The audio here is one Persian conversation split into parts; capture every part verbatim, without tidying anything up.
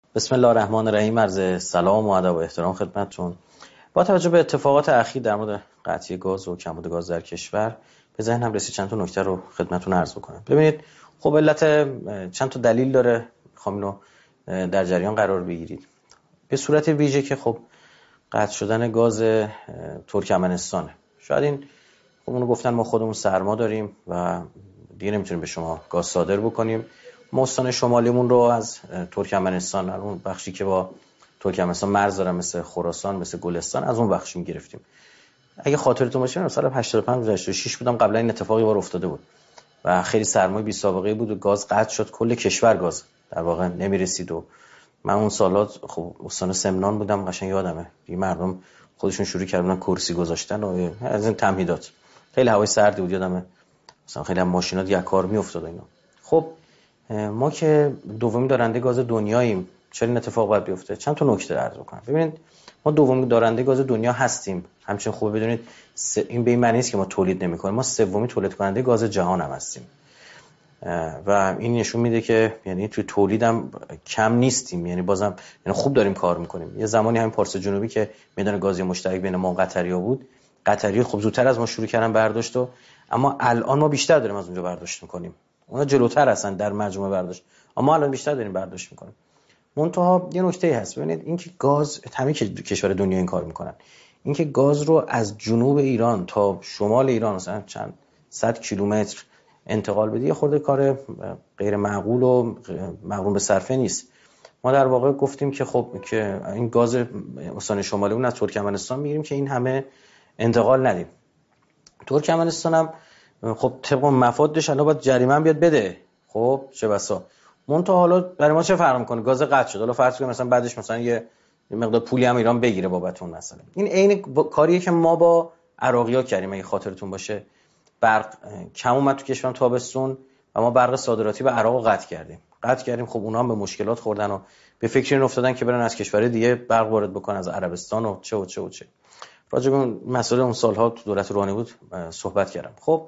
بسم الله الرحمن الرحیم. عرض سلام و ادب و احترام خدمتتون. با توجه به اتفاقات اخیر در مورد قطعی گاز و کمبود گاز در کشور به ذهنم رسید چند تا نکته رو خدمتتون عرض بکنم. ببینید، خب علت چند تا دلیل داره، میخوام اینو در جریان قرار بگیرید. به صورت ویژه که خب قطع شدن گاز ترکمنستانه. شاید این خب اونو گفتن ما خودمون سرما داریم و دیگه نمیتونیم به شما گاز صادر بکنیم. ما استان شمالیمون رو از ترکمنستان، اون بخشی که با ترکمنستان مرز داره، مثل خراسان، مثل گلستان، از اون بخش میگرفتیم. اگه خاطرتون باشه من سال هشتاد و پنج هشتاد و شش بودم، قبلا این اتفاقی بار افتاده بود و خیلی سرمای بی سابقه بود و گاز قطع شد. کل کشور گاز در واقع نمیرسید و من اون سالات خب استان سمنان بودم، قشنگ یادمه این مردم خودشون شروع کردن کرسی گذاشتن و از این تمهیدات. خیلی هوای سردی بود، یادمه مثلا خیلی هم ماشینات یک کار میافتاد اینا. خب ما که دومین دارنده گاز دنیاییم، چرا این اتفاق باید بیفته؟ چند تا نکته عرض کنم. ببینید، ما دومین دارنده گاز دنیا هستیم. همچنین خوبه بدونید این به این معنی نیست که ما تولید نمی‌کنیم، ما سومین تولید کننده گاز جهان هم هستیم و این نشون میده که یعنی توی تولیدم کم نیستیم، یعنی بازم یعنی خوب داریم کار میکنیم. یه زمانی همین پارس جنوبی که میدان گازی مشترک بین ما و قطریا بود، قطریا خب زودتر از ما شروع کردن برداشت و اما الان ما بیشتر داریم از اونجا برداشت میکنیم. اونا جلوتر هستن در مجموعه برداشت، اما الان بیشتر داریم برداشت میکنیم. منتها یه نکته هست، ببینید اینکه گاز همه کشور دنیا این کار میکنن، اینکه گاز رو از جنوب ایران تا شمال ایران مثلا چند صد کیلومتر انتقال بدی، یه خورده کار غیر معقول و مقرون به صرفه نیست. ما در واقع گفتیم که خب که این گاز استان شمالی اون از ترکمنستان میگیریم که این همه انتقال ندیم. ترکمنستان هم خب طبق مفادش الان باید جریمه بیاد بده. خب چه بسا منتها حالا برای ما چه فرق میکنه؟ گاز قطع شد، حالا فرض کنیم مثلا بعدش مثلا یه مقدار پولی هم ایران بگیره بابتون مثلا. این عین کاریه که ما با عراقی‌ها کردیم. اگه خاطرتون باشه برق کم اومد تو کشورم تابستون و ما برق صادراتی به عراق قطع کردیم. قطع کردیم خب اونا هم به مشکلات خوردن و به فکر این افتادن که برن از کشور دیگه برق وارد بکنن، از عربستان و چه و چه و چه. راجع به اون مسئله اون سال‌ها تو دولت روحانی بود صحبت کردم. خب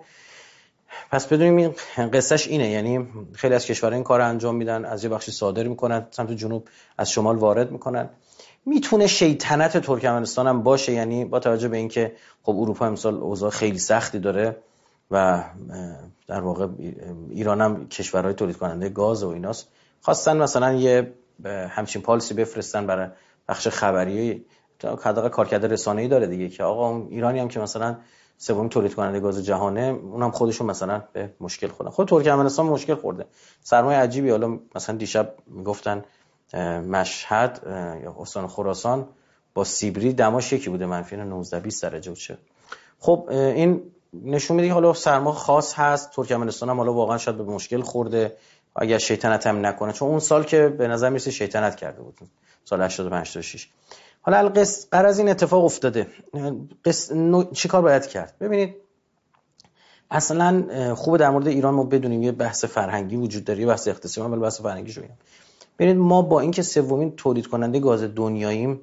پس بدونیم این قصهش اینه، یعنی خیلی از کشورها این کار انجام میدن، از یه بخشی صادر میکنن سمت جنوب، از شمال وارد میکنن. میتونه شیطنت ترکمنستان هم باشه، یعنی با توجه به اینکه خب اروپا امسال اوضاع خیلی سختی داره و در واقع ایران هم کشورهای تولید کننده گاز و ایناست، خواستن مثلا یه همچین پالیسی بفرستن برای بخش خبری، حداقل کارکرد رسانه‌ای داره دیگه، که آقا ایرانی هم که مثلا سومین تولید کننده گاز جهانه، اونم خودشون مثلا به مشکل خوردن. خود ترکمنستان مشکل خورده، سرمایه عجیبی. حالا مثلا دیشب میگفتن مشهد یا استان خراسان با سیبری دماش یکی بوده، منفی نوزده بیست درجه چه. خب این نشون میده حالا سرما خاص هست. ترکمنستان هم حالا واقعا شاید به مشکل خورده اگر شیطنت هم نکنه، چون اون سال که به نظر میرسه شیطنت کرده بود، سال هشتاد و پنج هشتاد و شش. حالا القص قرض این اتفاق افتاده، قص... نو... چی کار باید کرد؟ ببینید اصلا خوبه در مورد ایران ما بدونیم یه بحث فرهنگی وجود داره، یه بحث اقتصادی، ولی بحث فرهنگی شو بگم. ببینید ما با اینکه سومین تولید کننده گاز دنیاییم،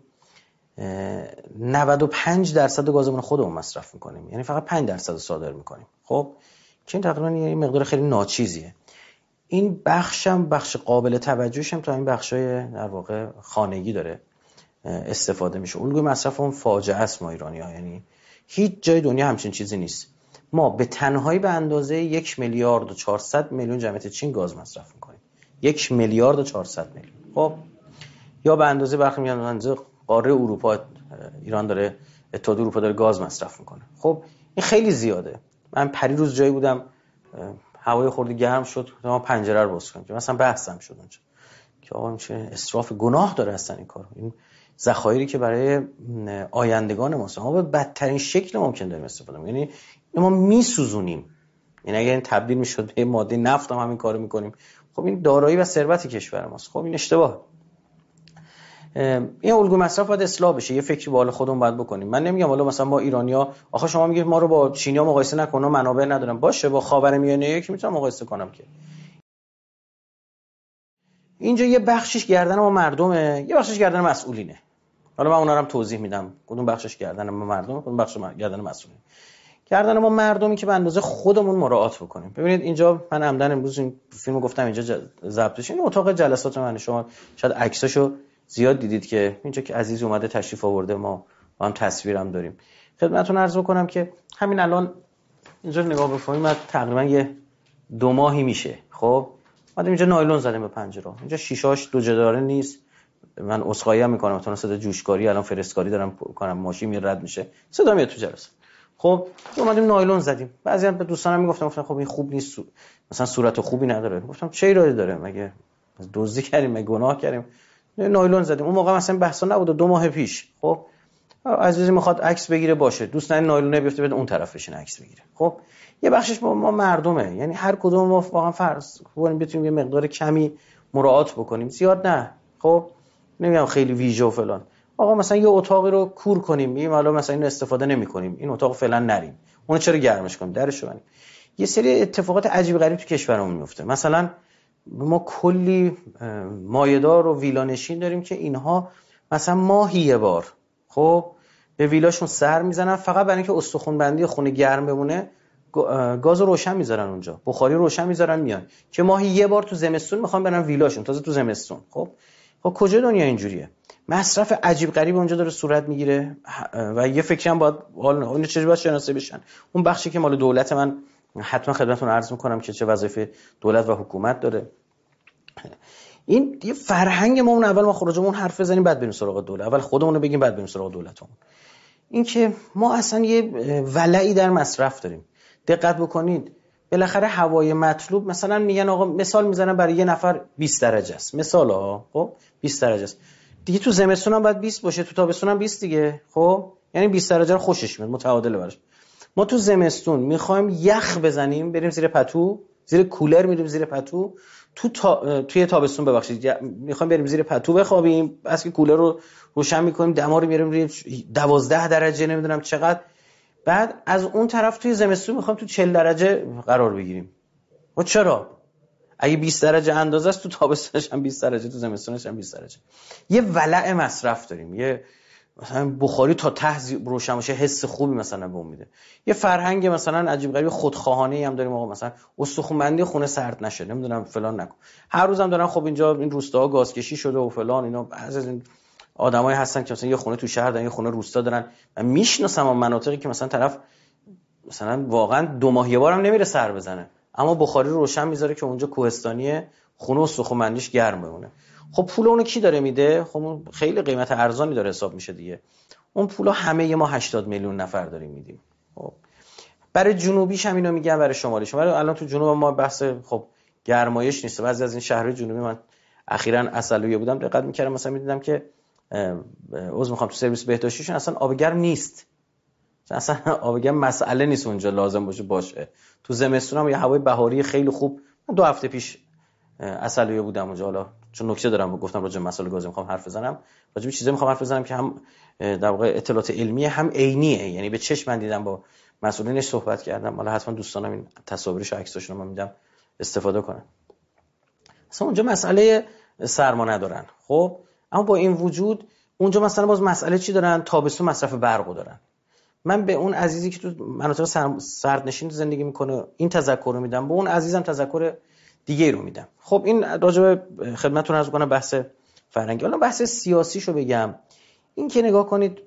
نود و پنج درصد گازمون خودمون مصرف میکنیم، یعنی فقط پنج درصد صادر میکنیم. خب که این تقریبا یه مقدار خیلی ناچیزیه. این بخشم بخش قابل توجهش هم تو این بخشای در واقع خانگی داره استفاده میشه. الگوی مصرف اون فاجعه است ما ایرانی‌ها، یعنی هیچ جای دنیا همچین چیزی نیست. ما به تنهایی به اندازه یک میلیارد و چهارصد میلیون جمعیت چین گاز مصرف میکنیم. یک میلیارد و چهارصد میلیون. خب یا به اندازه برخی میگن اندازه قاره اروپا ایران داره، اتحادیه اروپا داره گاز مصرف میکنه. خب این خیلی زیاده. من پریروز جایی بودم هوای خورده گرم شد، ما پنجره رو باز کردیم، مثلا بحثم شد اونجا که آقا چه اسراف گناه داره اصلا این کار. این ذخایری که برای آیندگان ماست، ما به بدترین شکل ممکن داریم استفاده می‌کنیم، یعنی ما میسوزونیم. یعنی اگر این تبدیل میشد به ماده نفت هم همین کارو میکنیم. خب این دارایی و ثروت کشور ماست. خب این اشتباه. این الگوی مصرف باید اصلاح بشه. یه فکری بالا خودمون باید بکنیم. من نمیگم حالا مثلا ما ایرانی‌ها، آخه شما میگید ما رو با چینی‌ها مقایسه نکن، منابع ندارن. باشه با خاورمیانه یکی میتونم مقایسه کنم که اینجا یه بخشش گردن ما مردمه، یه بخشش گردن مسئولینه. حالا من اونا رو هم توضیح میدم، کدوم بخشش گردن ما مردمه، کدوم بخشش گردن مسئولینه. گردن ما مردمی که به اندازه خودمون مراعات بکنیم. ببینید اینجا من عمدن امروز این فیلمو گفتم اینجا ضبط بشه، این اتاق جلسات من، شما شاید عکساشو زیاد دیدید که اینجا که عزیزی اومده تشریف آورده، ما با هم تصویرم داریم. خدمتتون عرض بکنم که همین الان اینجا نگاه بکنید، من تقریبا یه دو ماهی میشه خب اومدیم اینجا نایلون زدیم به پنجره، اینجا شیشاش دو جداره نیست. من عذرخواهی هم میکنم، مثلا صدا جوشکاری الان فرستکاری دارم کنم، ماشین میاد رد میشه، صدا میاد تو جلسه. خب اومدیم نایلون زدیم. بعضی به دوستانم میگفتم گفتم خب این خوب نیست، مثلا صورت خوبی نداره. گفتم چه ایرادی داره، مگه دزدی کردیم، مگه گناه کردیم؟ نایلون زدیم. اون موقع مثلا بحثا نبود، دو ماه پیش. خب عزیزی میخواد عکس بگیره باشه، دوست نداره نایلون بیفته بده اون طرف بشین عکس بگیره. خب یه بخشش ما, ما مردمه، یعنی هر کدوم ما واقعا فرض کنیم بتونیم یه مقدار کمی مراعات بکنیم، زیاد نه. خب نمیگم خیلی ویژه و فلان، آقا مثلا یه اتاقی رو کور کنیم، میگیم حالا مثلا اینو استفاده نمی‌کنیم، این اتاق فعلا نریم، اونو چرا گرمش کنیم، درش ببندیم. یه سری اتفاقات عجیب غریب تو کشورمون میفته. مثلا ما کلی مایه‌دار و ویلانشین داریم که اینها مثلا ماهی یه بار خب به ویلاشون سر میزنن، فقط برای اینکه استخوان بندی خونه گرم بمونه گاز روشن میذارن اونجا، بخاری روشن میذارن میان، که ماهی یه بار تو زمستون میخوان برن ویلاشون، تازه تو زمستون. خب خب کجا دنیا اینجوریه؟ مصرف عجیب غریب اونجا داره صورت میگیره و یه فکری هم باید اون چه باید شناسه بشن. اون بخشی که مال دولت، من حتما خدمتتون عرض میکنم که چه وظیفه دولت و حکومت داره. این یه فرهنگ ما، اون اول ما خروجمون حرف بزنیم بعد بریم سراغ دولت، اول خودمون رو بگیم بعد بریم سراغ دولتمون. این که ما اصلا یه ولعی در مصرف داریم. دقت بکنید بالاخره هوای مطلوب، مثلا میگن آقا مثال میزنن برای یه نفر بیست درجه است، مثال ها، خب بیست درجه است دیگه، تو زمستون هم باید بیست باشه، تو تابستون هم بیست دیگه. خب یعنی بیست درجه رو خوشش میاد، متعادله براش. ما تو زمستون میخوایم یخ بزنیم، بریم زیر پتو، زیر کولر میریم زیر پتو، تو تا... توی تابستون ببخشید میخوایم بریم زیر پتو بخوابیم، بس که کولر رو روشن میکنیم، دما رو میاریم دوازده درجه نمیدونم چقدر، بعد از اون طرف توی زمستون میخوایم تو چهل درجه قرار بگیریم. و چرا؟ اگه بیست درجه اندازه است تو تابستونش هم بیست درجه، تو زمستونش هم بیست درجه. یه ولع مصرف داریم، یه مثلا بخاری تا ته روشن باشه حس خوبی مثلا به اون میده. یه فرهنگ مثلا عجیب غریب خودخواهانه‌ای هم داریم، آقا مثلا استخوان‌بندی خونه سرد نشه، نمیدونم فلان نکن. هر روزم دارن خب اینجا این روستاها گازکشی شده و فلان، اینا بعضی از این آدمایی هستن که مثلا یه خونه تو شهر دارن، یه خونه روستا دارن. من میشناسم مناطقی که مثلا طرف مثلا واقعا دو ماه یه بارم نمیره سر بزنه، اما بخاری رو روشن میذاره که اونجا کوهستانیه، خونه و استخوان‌بندیش گرم بمونه. خب پول اونو کی داره میده؟ خب خیلی قیمت ارزانی داره حساب میشه دیگه. اون پولا همه ما هشتاد میلیون نفر داریم میدیم. خب برای جنوبیش هم اینو میگم، برای شمالیش. ولی الان تو جنوب ما بحث خب گرمایش نیست. بعضی از این شهرهای جنوبی من اخیراً عسلویه بودم، دقت میکردم مثلا میدیدم که عذر میخوام تو سرویس بهداشتیشون اصلا آب گرم نیست، اصلا آب گرم مسئله نیست اونجا لازم باشه باشه. تو زمستون هم یه هوای بهاری خیلی خوب. من دو هفته پیش عسلویه بودم اونجا، حالا چون نکته دارم گفتم راجع به مسائل گاز میخوام حرف بزنم، راجع به چیزا میخوام حرف بزنم که هم در واقع اطلاعات علمیه هم عینیه، یعنی به چشم من دیدم، با مسئولینش صحبت کردم. حالا حتما دوستانم این تصاویرش و عکساشون رو من میدم استفاده کنن. اصلا اونجا مسئله سرما ندارن. خب اما با این وجود اونجا مثلا باز مسئله چی دارن؟ تابستون مصرف برقو دارن. من به اون عزیزی که تو مناطق سردنشین زندگی میکنه این تذکر رو میدم، به اون عزیزم تذکر دیگه رو میدم. خب این راجع به خدمتتون عرض کنم بحث فرهنگی. حالا بحث سیاسیشو بگم. این که نگاه کنید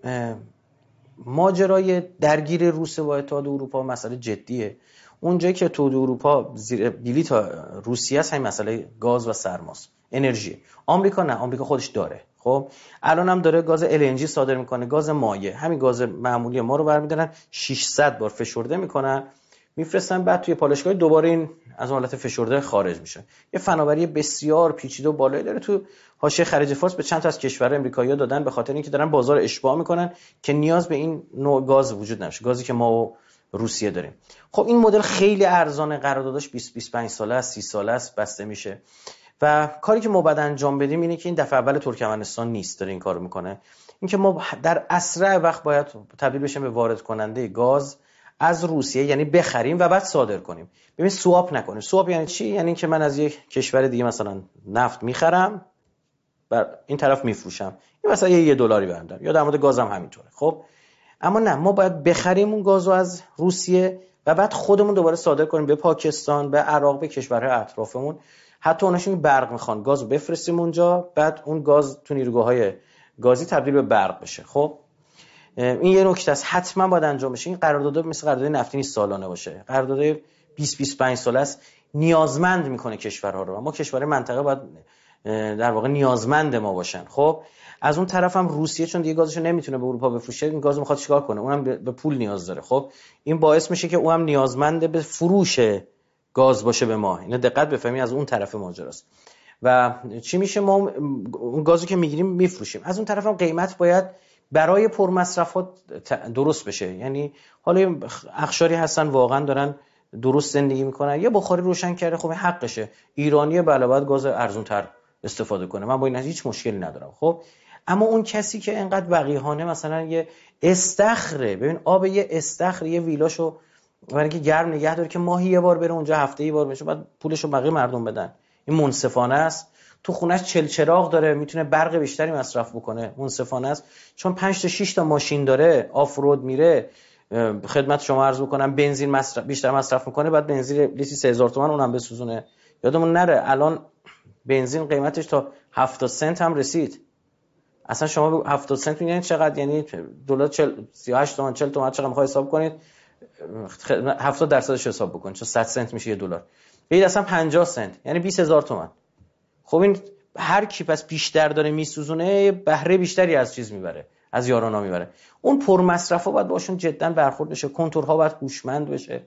ماجرای درگیر روسیه با اتحاد اروپا مسئله جدیه. اونجایی که اتحاد اروپا زیر بلیط روسیه است، همین مسئله گاز و سرماست، انرژی. آمریکا نه، آمریکا خودش داره. خب الان هم داره گاز ال ان جی صادر میکنه، گاز مایع، همین گاز معمولی ما رو برمی‌دارن ششصد بار فشرده میکنن میفرستن، بعد توی پالایشگاه دوباره این از حالت فشرده خارج میشه. یه فناوری بسیار پیچیده و بالایی داره. تو حاشیه خلیج فارس به چند تا از کشورهای آمریکایی‌ها دادن به خاطر اینکه دارن بازار اشباع میکنن که نیاز به این نوع گاز وجود نشه، گازی که ما و روسیه داریم. خب این مدل خیلی ارزانه، قراردادش بیست بیست و پنج ساله است، سی ساله است بسته میشه. و کاری که ما باید انجام بدیم اینه که این دفعه اول ترکمنستان نیست داره این کارو میکنه، اینکه ما در اسرع وقت باید تبدیل بشیم به وارد کننده گاز از روسیه، یعنی بخریم و بعد صادر کنیم. ببین سواب نکنیم. سواب یعنی چی؟ یعنی اینکه من از یک کشور دیگه مثلا نفت میخرم بر این طرف میفروشم، این مثلا یه دلاری برام، یا در مورد گازم همینطوره. خب اما نه، ما باید بخریم اون گازو از روسیه و بعد خودمون دوباره صادر کنیم به پاکستان، به عراق، به کشورهای اطرافمون. حتی اوناشون برق میخوان گازو بفرستیم اونجا، بعد اون گاز تو نیروگاه‌های گازی تبدیل به برق بشه. خب این یه نکته است، حتما باید انجام بشه. این قرارداد مثل قرارداد نفتی نیست سالانه باشه، قرارداد بیست بیست و پنج ساله است، نیازمند میکنه کشورها رو. ما کشورهای منطقه باید در واقع نیازمند ما باشن. خب از اون طرف هم روسیه چون دیگه گازشو نمیتونه به اروپا بفروشه، این گازو میخواد چیکار کنه؟ اونم به پول نیاز داره. خب این باعث میشه که اونم نیازمند به فروش گاز باشه به ما. اینو دقت بفهمی، از اون طرف ماجراست. و چی میشه؟ ما اون گازو که میگیریم میفروشیم، از اون طرف هم قیمت باید برای پرمصرفات درست بشه. یعنی حالا اقشاری هستن واقعا دارن درست زندگی میکنن، یه بخاری روشن کرده، خب حقشه، ایرانیه، بله باید گاز ارزون تر استفاده کنه، من با این هیچ مشکلی ندارم. خب اما اون کسی که انقدر وقیحانه مثلا یه استخره، ببین آب یه استخر یه ویلاشو برای اینکه گرم نگه داره که ماهی یه بار بره اونجا، هفته یه بار بشه، بعد پولشو بقیه مردم بدن، این منصفانه است؟ تو خونش چلچراغ داره، میتونه برق بیشتری مصرف بکنه، منصفانه است؟ چون پنج تا شش تا ماشین داره، آف رود میره، خدمت شما عرض بکنم بنزین مصرف بیشتر مصرف میکنه، بعد بنزین لیتری سه هزار تومان اونم بسوزونه. یادمون نره الان بنزین قیمتش تا هفتاد سنت هم رسید. اصلا شما هفتاد سنت یعنی چقدر؟ یعنی دلار سی و هشت تومان چهل تومان چقدر میخوای حساب کنید؟ هفتاد درصدش حساب بکنید، چون صد سنت میشه یه دلار. ببین اصلا پنجاه سنت یعنی بیست هزار تومان. خب این هر کی پس بیشتر داره میسوزونه، بهره بیشتری از چیز میبره، از یارانا میبره. اون پرمصرفا باید باشون جدا برخورد بشه، کنتورها باید هوشمند بشه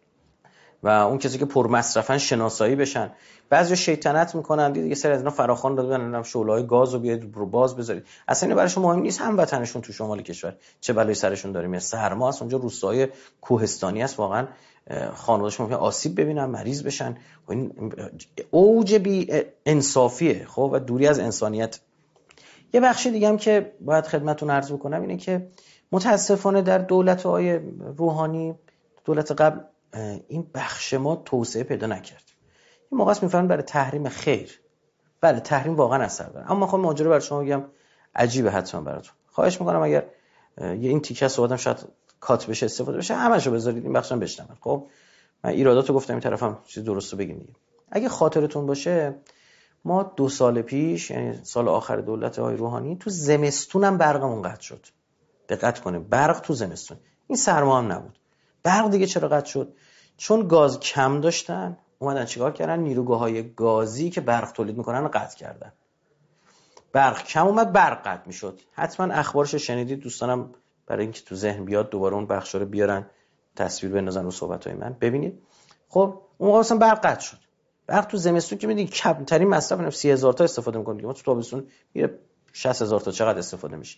و اون کسی که پرمصرفن شناسایی بشن. بعضیا شیطنت میکنن، دیگه سر از اینا فراخوان دادن، نمیدونم شعله‌های گازو بیاید رو باز بذارید. اصلا اینو براشون مهم نیست، هموطنشون تو شمال کشور چه بلایی سرشون داره میاد، سرما است اونجا، روستاهای کوهستانی است، واقعا خانواده‌شون ممکنه آسیب ببینن، مریض بشن. این اوج بی انصافیه خب و دوری از انسانیت. یه بخش دیگه هم که باید خدمتتون عرض بکنم اینه که متاسفانه در دولت‌های روحانی، دولت قبل، این بخش ما توسعه پیدا نکرد. این موقع است میفهمن برای تحریم خیر، بله تحریم واقعا اثر داره. اما خب ماجرا برای شما بگم عجیبه، حتما براتون خواهش میکنم اگر یه این تیکه صحبتم شاید کات بشه استفاده بشه، همه‌شو بذارید این بخشم بشنوید. خب من ایراداتو گفتم، این طرفم چیز درستو بگین دیگه. اگه خاطرتون باشه ما دو سال پیش، یعنی سال آخر دولت آقای روحانی، تو زمستونم برقمون قطع شد. دقت کنید، برق تو زمستون، این سرما هم نبود. برق دیگه چرا قطع شد؟ چون گاز کم داشتن، اومدن چیکار کردن؟ نیروگاه‌های گازی که برق تولید میکنن رو قطع کردن. برق کم اومد، برق قطع میشد. حتما اخبارش شنیدید دوستانم، برای اینکه تو ذهن بیاد دوباره اون بخشا رو بیارن تصویر بندازن رو صحبت‌های من ببینید. خب اون موقع اصلا برق قطع شد. برق تو زمستون که میدونید کمترین مصرف سی هزار تا استفاده می‌کنیم، ما تو تابستون میره شصت هزار تا چقدر استفاده میشه.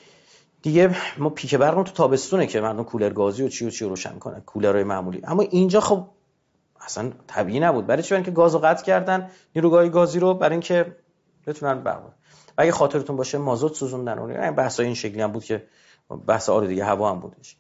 دیگه ما پیک برقمون تو تابستونه که مردم کولر گازی و چی و چی رو روشن کنن، کولرهای معمولی. اما اینجا خب اصلا طبیعی نبود. برای چی؟ برای اینکه گازو قطع کردن، نیروگاه گازی رو، برای اینکه بتونن برق. و اگه خاطرتون باشه مازوت سوزوندن، اون بحثای این شکلی هم بود که بحث آلودگی هوا هم بودش.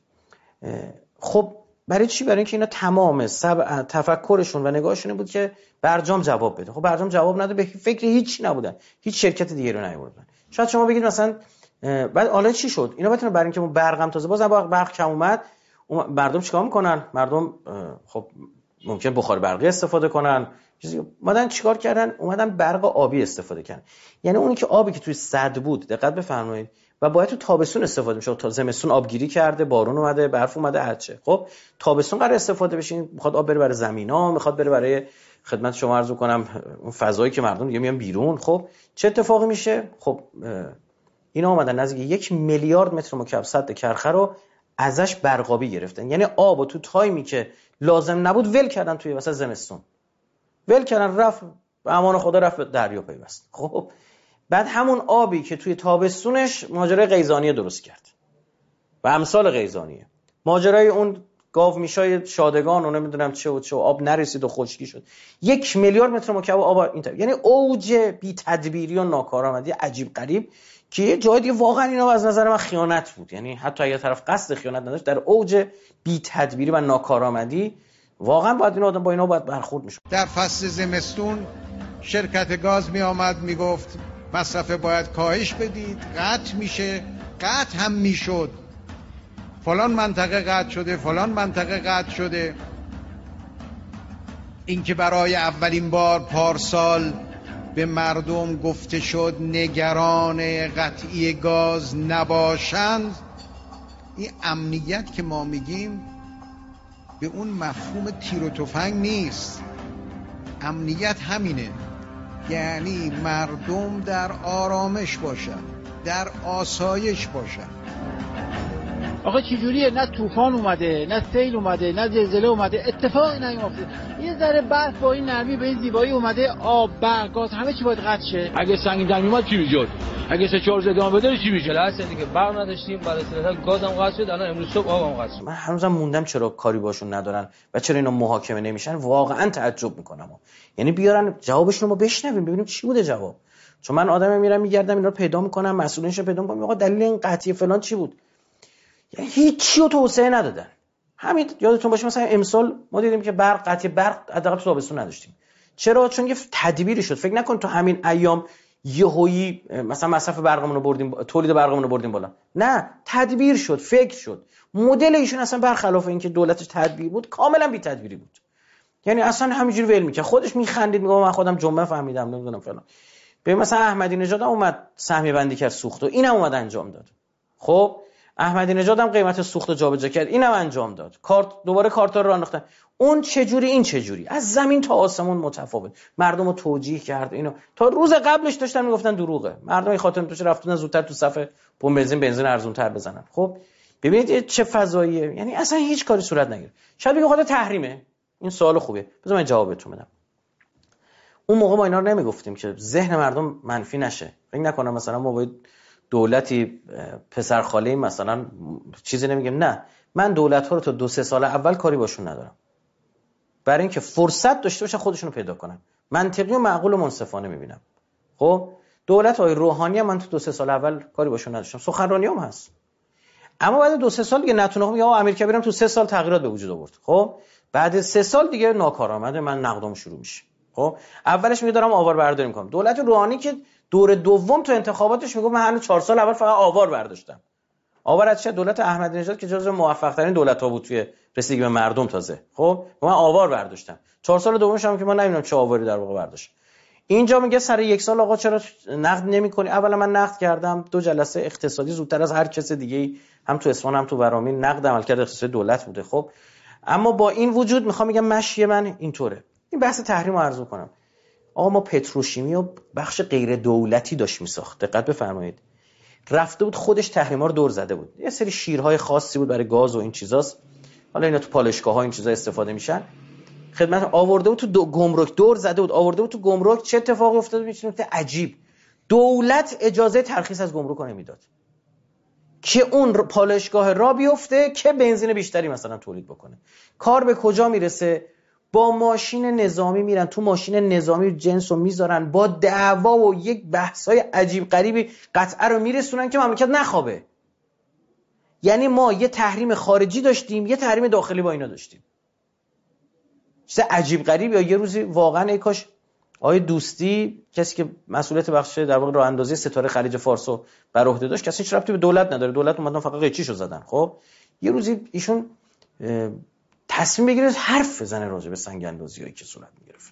خب برای چی؟ برای اینکه اینا تمام سب... تفکرشون و نگاهشون بود که برجام جواب بده. خب برجام جواب نده، به فکر هیچ نبودن، هیچ شرکت دیگه رو نیاوردن. شاید شما بگید مثلا بعد حالا چی شد؟ اینا بتونه برای اینکه اون برقم تازه باز برق کم اومد، مردم چیکار میکنن؟ مردم خب ممکن بخار برقی استفاده کنن، چیزی اومدن چیکار کردن؟ اومدن برق آبی استفاده کردن. یعنی اونی که آبی که توی سد بود، دقت بفرمایید، و باید تو تابستون استفاده میشه، تا زمستون آبگیری کرده، بارون اومده، برف اومده، هرچه. خب تابستون قرار استفاده بشه، میخواد آب بره برای زمینا، میخواد بره برای خدمت شما عرض کنم اون فضایی که مردم دیگه میان بیرون. خب چه اتفاقی میشه؟ خب اینا اومدن نزدیک یک میلیارد متر مکعب سد کرخه رو ازش برقابی گرفتن. یعنی آبو تو تایمی که لازم نبود ول کردن، توی وسط زمستون ول کردن، رفت به امان خدا، رفت به دریا پیوست. خب بعد همون آبی که توی تابستونش ماجرای قیزانی درست کرد و امثال قیزانیه، ماجرای اون گاو میشای شادگان و نمیدونم چه و چه و آب نرسید و خشکی شد، یک میلیارد متر مکعب آب این طرف. یعنی اوج بی تدبیری و ناکارآمدی عجیب غریب که یه جای دیگه واقعا اینا از نظر من خیانت بود. یعنی حتی اگه طرف قصد خیانت نداشت، در اوج بی تدبیری و ناکارآمدی واقعا باید این آدم با اینا باید برخورد میشد. در فصل زمستون شرکت گاز می آمد می گفت مصرف باید کاهش بدید، قطع میشه، قطع هم میشد. فلان منطقه قطع شده، فلان منطقه قطع شده. اینکه برای اولین بار پارسال به مردم گفته شد نگران قطعی گاز نباشند، این امنیت که ما میگیم به اون مفهوم تیر و تفنگ نیست. امنیت همینه، یعنی مردم در آرامش باشن، در آسایش باشن. آقا چجوریه؟ نه طوفان اومده، نه سیل اومده، نه زلزله اومده، اتفاقی نیفتاده. یه ذره برف با این نرمی به این زیبایی اومده، آب، برق، گاز، همه چی باید قطع شه. اگه سنگین در میومد چی میشد؟ اگه سه چهار روز ادامه بده چی میشه؟ لحظه دیگه برق نداشتیم، برای اصطلاح گازم قطع شد، الان امروز صبح آبم قطع شد. من هنوزم موندم چرا کاری باشون ندارن و چرا اینا محاکمه نمیشن. واقعا تعجب میکنم. یعنی بیارن جوابشون رو بشنویم ببینیم چی بوده جواب. چون من آدم میرم میگردم اینا رو پیدا میکنم، مسئولینش رو پیدا میکنم، آقا دلیل این قطعی فلان چی بود؟ یعنی هیچی رو توسعه ندادن. همین یادتون باشه مثلا امسال ما دیدیم که برق قطعی برق حداقل تو تابستون نداشتیم. چرا؟ چون یه تدبیری شد. فکر نکن تو همین ایام یهویی مثلا مصرف برقمون رو بردیم، تولید برقمون رو بردیم بالا. نه، تدبیر شد، فکر شد. مدل ایشون اصلا برخلاف اینکه دولتش تدبیر بود، کاملا بی تدبیری بود. یعنی اصلا همینجوری ول میکرد، خودش میخندید، میگه من خودم جمعه فهمیدم نمیدونم فلان. به مثلا احمدی نژاد اومد سهمیه بندی کرد سوخت و اینم اومد انجام داد. خب احمدی نژاد هم قیمت سوخت رو جابجا کرد، اینم انجام داد. کارت دوباره کارتا رو انداختن. اون چه جوری این چه جوری؟ از زمین تا آسمون متفاوت. مردم رو توجیه کرد. اینو تا روز قبلش داشتن میگفتن دروغه. مردم خاطر توش رفتن زودتر تو صف پمپ بنزین بنزین ارزان‌تر بزنن. خب ببینید چه فضاییه. یعنی اصلا هیچ کاری صورت نگرفت. شاید بگه خاطر تحریمه. این سوال خوبه. بذار من جوابتون بدم. اون موقع ما اینا رو نمیگفتیم که ذهن مردم منفی نشه. فکر نکنم مثلا ما باید دولتی پسرخاله مثلا چیزی نمیگم. نه، من دولت‌ها رو تا دو سه سال اول کاری باشون ندارم، برای اینکه فرصت داشته باشن خودشونو پیدا کنن. منطقی و معقول و منصفانه میبینم. خب دولت آقای روحانی هم من تو دو سه سال اول کاری باشون نداشتم، سخنرانیام هست. اما بعد دو سه سال دیگه نتونه میگه آقا امیرکبیرم تو سه سال تغییرات به وجود آورد. خب بعد سه سال دیگه ناکارآمده، من نقدام شروع میشه. خب اولش میگه دارم آوار برداری میکنم. دولت روحانی که دور دوم تو انتخاباتش میگه من هنوز چهار سال اول فقط آوار برداشتم. آوار از چه؟ دولت احمدی نژاد که جزو موفق ترین دولت‌ها بود توی رسیدگی به مردم تازه. خب من آوار برداشتم. چهار سال دومش هم که من نمیدونم چه آواری در واقع برداشت. اینجا میگه سر یک سال آقا چرا نقد نمی‌کنی؟ اولا من نقد کردم، دو جلسه اقتصادی زودتر از هر کس دیگه‌ای هم تو اصفهان هم تو ورامین نقد عملکرد اقتصادی دولت بوده. خب اما با این وجود میخوام میگم مشی من اینطوره. این بحث تحریم رو عرض کنم. آقا ما پتروشیمی و بخش غیر دولتی داشت میساخت. دقت بفرمایید. رفته بود خودش تحریما رو دور زده بود. یه سری شیرهای خاصی بود برای گاز و این چیزاست. حالا اینا تو پالایشگاه‌ها این چیزا استفاده میشن. خدمت آورده بود تو دو گمرک دور زده بود. آورده بود تو گمرک. چه اتفاقی افتاد؟ میشه عجیب. دولت اجازه ترخیص از گمرک رو نمیداد. که اون پالایشگاه را بیفته که بنزین بیشتری مثلا تولید بکنه. کار به کجا میرسه؟ با ماشین نظامی میرن تو ماشین نظامی جنس رو میذارن، با دعوا و یک بحثای عجیب غریبی قطعه رو میرسونن که مملکت نخوابه. یعنی ما یه تحریم خارجی داشتیم، یه تحریم داخلی با اینا داشتیم. چیز عجیب غریب. یا یه روزی واقعا ای کاش آقای دوستی، کسی که مسئولیت بخش در واقع راه اندازی ستاره خلیج فارس رو بر عهده داشت، کسی هیچ ربطی به دولت نداره، دولت اومدن فقط قیچیشو زدن. خب یه روزی ایشون تصمیم بگیره حرف بزنه راجع به سنگ اندازیایی که صورت میگرفت.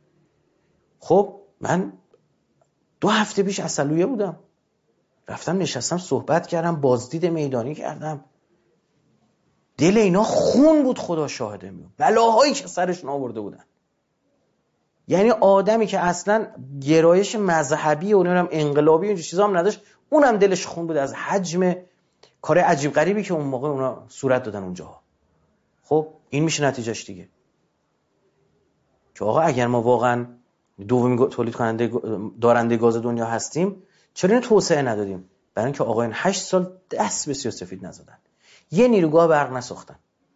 خب من دو هفته پیش اصلویه بودم، رفتم نشستم صحبت کردم، بازدید میدانی کردم. دل اینا خون بود، خدا شاهده. میون بلاهایی که سرشون آورده بودن. یعنی آدمی که اصلا گرایش مذهبی و نمیدونم انقلابی و این چیزا هم نداشت، اونم دلش خون بود از حجم کار عجیب غریبی که اون موقع اونا صورت دادن اونجاها. خب این میشه نتیجهش دیگه. که آقا اگر ما واقعا دومین تولید کننده دارنده گاز دنیا هستیم، چرا اینو توسعه ندادیم؟ برای اینکه آقایان هشت سال دست به سیاه‌سفید نزدن، یه نیروگاه برق نساختن،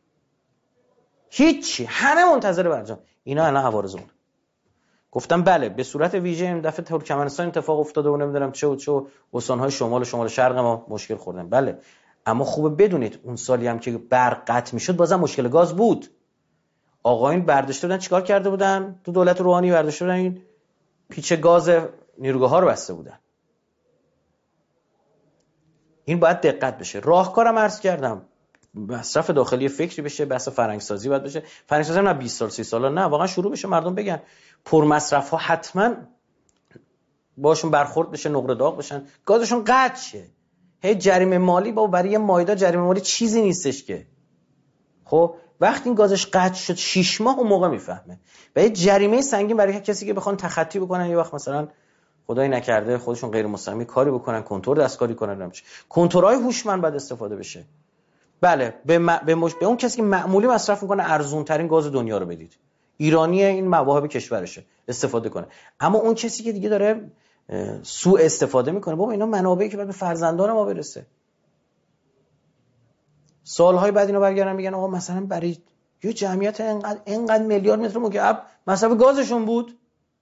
هیچی، همه منتظر برجام. اینا الان عوارضمون. گفتم بله به صورت ویژه این دفعه ترکمنستان اتفاق افتاده و نمیدونم چه و چه و استان‌های شمال و شمال شرق ما مشکل خوردن. بله اما خوبه بدونید اون سالی هم که برق قطع میشد بازم مشکل گاز بود. آقایون برداشته بودن چیکار کرده بودن؟ تو دولت روحانی برداشته بودن این پیچ گاز نیروگاه ها رو بسته بودن. این باید دقت بشه. راهکارم عرض کردم، مصرف داخلی فکری بشه، بحث فرهنگسازی باید بشه. فرهنگسازی نه بیست سال سی سال نه، واقعا شروع بشه، مردم بگن پر مصرف ها حتما باشون برخورد بشه، نقره داغ بشن، گازشون قطع شه. هی جریمه مالی با برای مایدار جریمه مالی چیزی نیستش که. خب وقتی این گازش قطع شد شش ماه اون موقع میفهمه. و یه جریمه سنگین برای کسی که بخوان تخطی بکنن، یه وقت مثلا خدای نکرده خودشون غیر مستقیم کاری بکنن، کنترل دستکاری کنن، نمیشه. کنترل‌های هوشمند باید استفاده بشه. بله به, م... به, مش... به اون کسی که معمولی مصرف میکنه ارزون ترین گاز دنیا رو بدید. ایرانی این مواهب کشورشه استفاده کنه. اما اون کسی که دیگه داره سوء استفاده میکنه، بابا اینا منابعی که باید به فرزندان ما برسه. سالهای بعد اینا برگردن میگن آقا مثلا برای یه جمعیت اینقدر اینقدر میلیارد متر مکعب مصرف گازشون بود.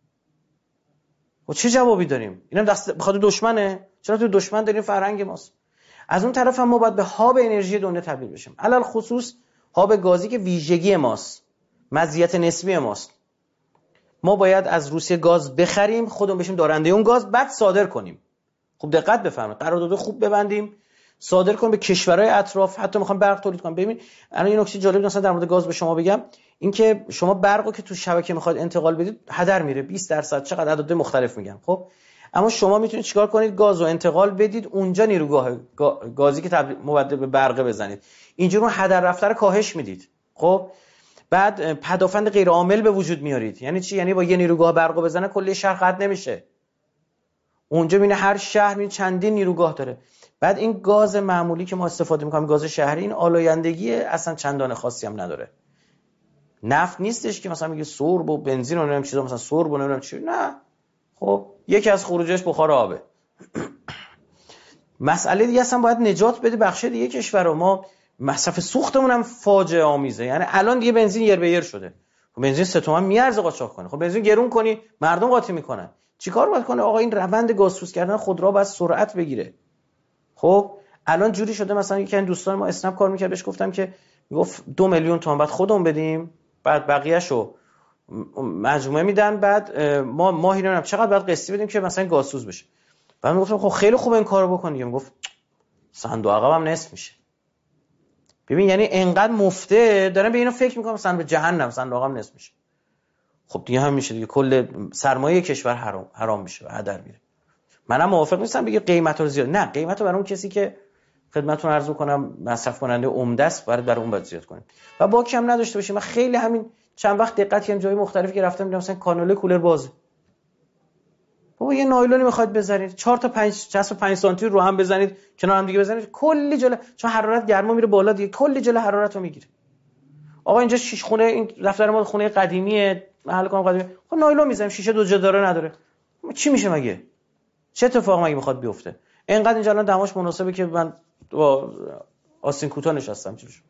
و چه جوابی داریم؟ اینم دست بخاطر دشمنه؟ چرا تو دشمن داریم فرهنگ ماست؟ از اون طرف هم ما باید به هاب انرژی دنیا تبدیل بشیم. علل خصوص هاب گازی که ویژگی ماست، مزیت نسبی ماست. ما باید از روسیه گاز بخریم، خودمون بشیم دارنده اون گاز، بعد صادر کنیم. خوب دقت بفرمایید، قرارداد خوب ببندیم، صادر کنیم به کشورهای اطراف. حتی میخوام برق تولید کنم. ببین الان این نکته جالب مثلا در مورد گاز به شما بگم، اینکه شما برقو که تو شبکه میخواد انتقال بدید هدر میره بیست درصد، چقدر عدد مختلف میگم. خب اما شما میتونید چیکار کنید؟ گازو انتقال بدید اونجا، نیروگاه گازی که مبدل به برق بزنید، اینجوری اون هدر رفته رو کاهش میدید. خب بعد پدافند غیر عامل به وجود میارید. یعنی چی؟ یعنی با یه نیروگاه برقو بزنه کلی شهر قطع نمیشه. اونجا ببین هر شهر می چندین نیروگاه داره. بعد این گاز معمولی که ما استفاده میکنیم، گاز شهری، این آلایندگی اصلا چندان خاصی هم نداره. نفت نیستش که مثلا میگه سرب و بنزین و نمیدونم چیزا، مثلا سرب و نمیدونم چی، نه. خب یکی از خروجش بخار آبه. مسئله دیگه اصلا باید نجات بده بخش دیگه کشور رو. ما مصرف سوختمون هم فاجعه آمیزه. یعنی الان دیگه بنزین یر به یر شده. خب بنزین سه تومن میارزه قاچاق کنه. خب بنزین گرون کنی مردم قاطی میکنن. چیکار باید کنه؟ آقا این روند گازسوز کردن خودرو باید سرعت بگیره. خب الان جوری شده، مثلا یکی از دوستان ما اسنپ کار میکرد، بهش گفتم که میگفت دو میلیون تومان بعد خودمون بدیم، بعد بقیه‌شو مجموعه میدن، بعد ما ماهی نمیدونم چقدر بعد قسطی بدیم که مثلا گازسوز بشه. بعد میگفتم خب خیلی خوب این کارو بکن دیگه. میگفت صندوق عقبم نصف میشه. ببین یعنی انقدر مفته دارن به اینا فکر میکنن مثلا به جهنم صندوق عقبم نصف میشه. خب دیگه هم میشه دیگه، کل سرمایه کشور حرام حرام میشه و هدر میره. منم موافق نیستم بگه قیمت رو زیاد، نه، قیمت رو برای اون کسی که خدمتتون عرض کنم مصرف کننده عمده است برای برای اون باید زیاد کنیم و باکی هم نداشته باشیم. من خیلی همین چند وقت دقت کردم جای مختلفی که رفتم دیدم مثلا کانال کولر بازه. بابا یه نایلونی میخواد بزنید، چهار تا پنج چسب پنج سانتی رو هم بزنید، کنار هم دیگه بزنید، کلی جلو، چون حرارت گرما میره بالا دیگه، کلی جلو حرارت رو میگیره. آقا اینجا شیش خونه، این دفتر ما خونه قدیمیه، محل کارم قدیمیه، خب نایلون میزنیم، شیشه دو جداره نداره، چی میشه مگه؟ چه اتفاقی مگه میخواد بیفته؟ اینقدر اینجا الان دماش مناسبه که من با آستین کوتاه نشستم. چیش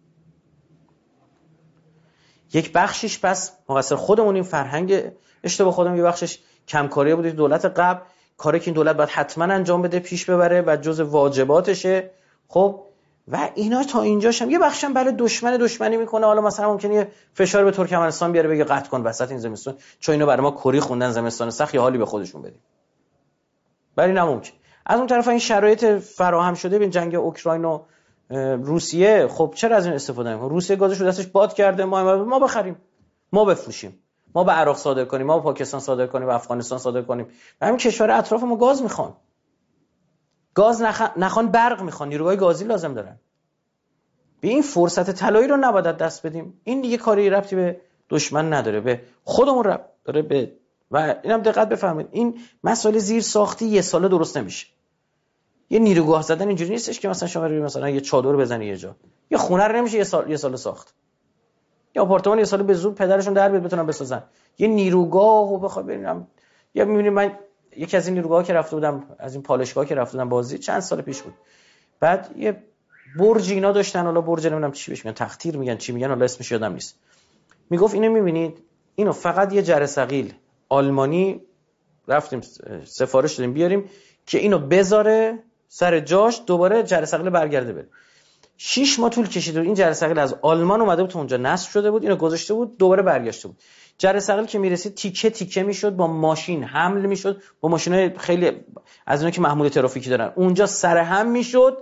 یک بخشش پس مقصر خودمون این فرهنگ اشتباه خودمون، یه بخشش کمکاری بودید دولت قبل، کاری که این دولت باید حتما انجام بده، پیش ببره و جز واجباتشه. خب و اینا تا اینجاش هم یه بخشم برای دشمن دشمنی میکنه. حالا مثلا ممکنه فشار به ترکمنستان بیاره بگه قطع کن وسط این زمستون، چون اینا برای ما کری خوندن زمستان سخت، یا حالی به خودشون بدیم. ولی نممکن. از اون طرف این شرایط فراهم شده بین جنگ اوکراین و روسیه، خب چرا از این استفاده نمی‌کنه؟ روسیه گازش رو دستش باد کرده، ما ما بخریم، ما بفروشیم، ما به عراق صادر کنیم، ما به پاکستان صادر کنیم، به افغانستان صادر کنیم. و همین کشور اطراف ما گاز میخوان، گاز نخ... نخوان برق میخوان، نیروهای گازی لازم دارن. به این فرصت طلایی رو نباید دست بدیم. این دیگه کاری ربطی به دشمن نداره، به خودمون ربط داره. به و اینم دقت بفرمایید، این مسائل زیر ساختی یه ساله درست نمیشه. یه نیروگاه زدن اینجوری نیستش که مثلا شما برید مثلا یه چادر بزنی یه جا، یه خونه رو نمیشه یه سال یه سال ساخت، یا آپارتمان یه سال به زور پدرشون در بیاد بتونن بسازن. یه نیروگاه و بخوام ببینم، یا میبینید من یکی از این نیروگاه‌ها که رفته بودم، از این پالایشگاه که رفته بودم بازی چند سال پیش بود، بعد یه برج اینا داشتن، حالا برج نمیدونم چی بهش میگن، تختیر میگن چی میگن، حالا اسمش یادم نیست. میگفت اینو میبینید، اینو فقط یه جره ثقیل آلمانی رفتیم سفارش دادیم بیاریم که اینو بذاره سر جاش، دوباره جره ثقیل برگرده بره. شش ماه طول کشید این جره ثقیل از آلمان اومده بود، اونجا نصب شده بود، اینو گذاشته بود، دوباره برگشته بود. جره ثقیل که میرسید تیکه تیکه میشد، با ماشین حمل میشد، با ماشینای خیلی از اینا که محمول ترافیکی دارن، اونجا سر هم میشد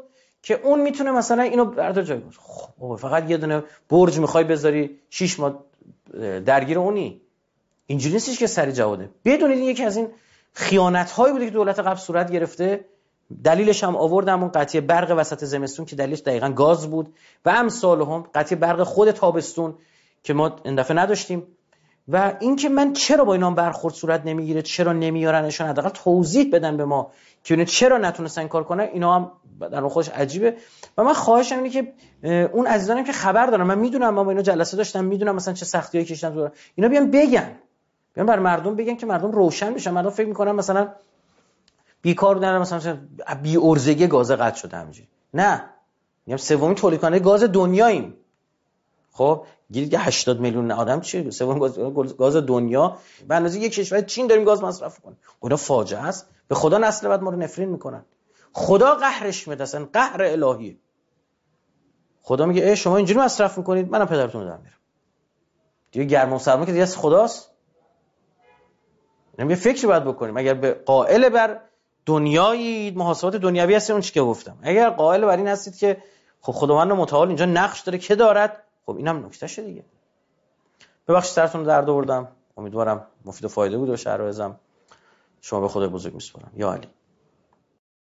که اون میتونه مثلا اینو بردار جای باشه. خب فقط یه دونه برج میخوای بذاری شش ماه درگیر اونی، اینجوری نیستش که سری جواده. بدونید یکی از این خیانت‌هایی بوده که دولت قبل صورت گرفته. دلیلش هم آوردم اون قطعی برق وسط زمستون که دلیلش دقیقاً گاز بود و امثال هم قطعی برق خود تابستون که ما این دفعه نداشتیم. و اینکه من چرا با اینا برخورد صورت نمیگیره، چرا نمیارنشون، حداقل توضیح بدن به ما که اینا چرا نتونستن کار کنن، اینا هم در خودش عجیبه. و من خواهشم اینه که اون عزیزانم که خبر دارن، من میدونم ما با اینا جلسه داشتم، میدونم مثلا چه سختیایی کشیدن تو، اینا بیان بگن، بیان بر مردم بگن که مردم روشن بشن. مردم فکر میکنن مثلا بیکار بودن، مثلا بی ارزگی گاز قطع شده همینجوری. نه، میگم سومین تولید کننده گاز دنیاییم. خب گیرید که هشتاد میلیون آدم چیه؟ سوم گاز گاز دنیا به اندازه یک کشور چین داریم گاز مصرف کنیم. خدا فاجعه است. به خدا نسل بعد ما رو نفرین میکنن. خدا قهرش میاد، اصلا قهر الهیه. خدا میگه ای شما اینجوری مصرف میکنید، منم پدرتون رو دارم میرم. دیگه گرم و سرما که دیگه از خداست. یعنی یه فکری باید بکنیم. اگر به قائل بر دنیایی محاسبات دنیوی هستید، اون چیزی که گفتم، اگر قائل بر این هستید که خب خداوند متعال اینجا نقش داره که دارد، خب اینم نکتهشه دیگه. ببخشید سرتون رو درد آوردم، امیدوارم مفید و فایده بود و شرایطم. شما به خدای بزرگ میسپارم. یا علی.